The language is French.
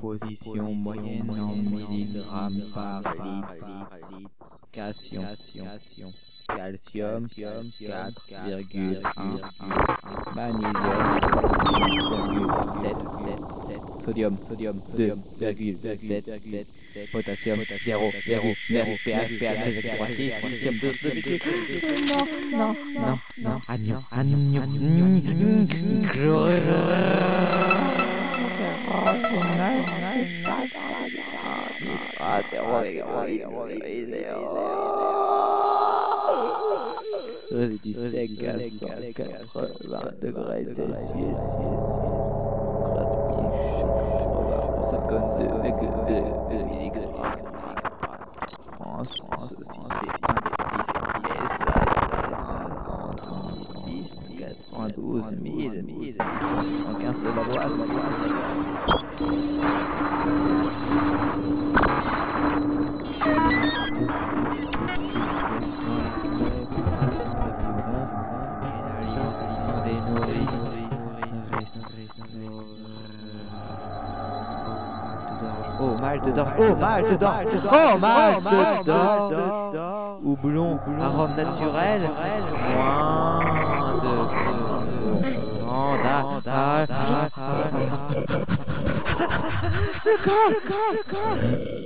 composition moyenne en milligrammes par litre. Calcium, calcium 4,1, magnésium 1,7, sodium 2,7, potassium 0,9, pH 3,6, silicium 2, non, anion, du sec à 180 degrés Celsius, 52,2 mg. France, saucisse, 92 000, 115 de la boîte. Malte d'or, houblon, arôme naturel, moins de 100 d'alcool.